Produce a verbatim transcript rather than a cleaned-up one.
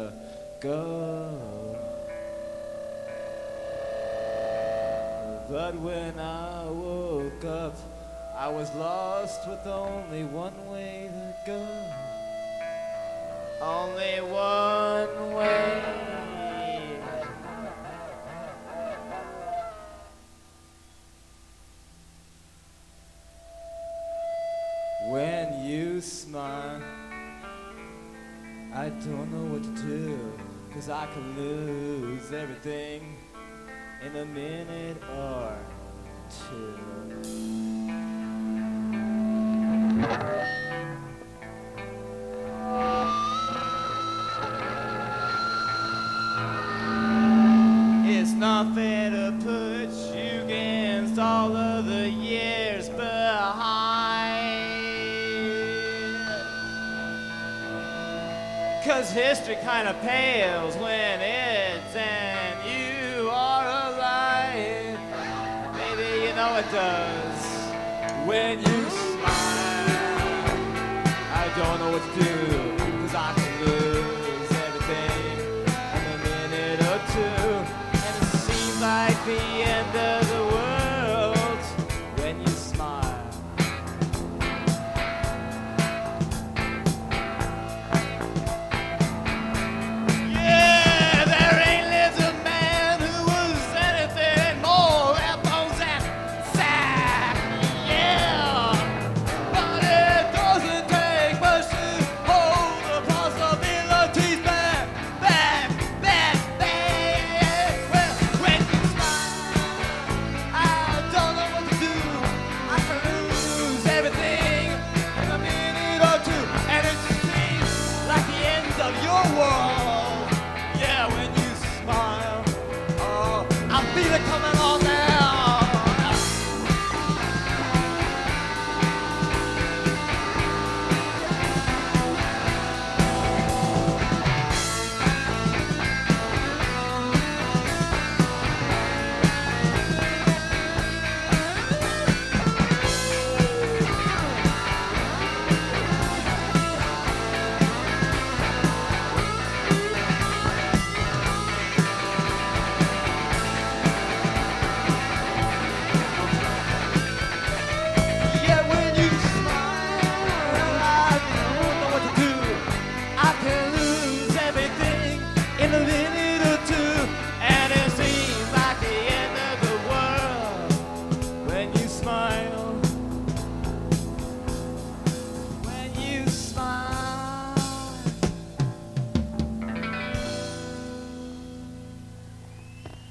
to go. But when I woke up, I was lost with only one way to go. Only one way. When you smile, I don't know what to do, 'cause I could lose everything in a minute or two. It's nothing to put you against all of the years behind, 'cause history kind of pales when it's and you are alive. Maybe you know it does when you smile. I don't know what to do.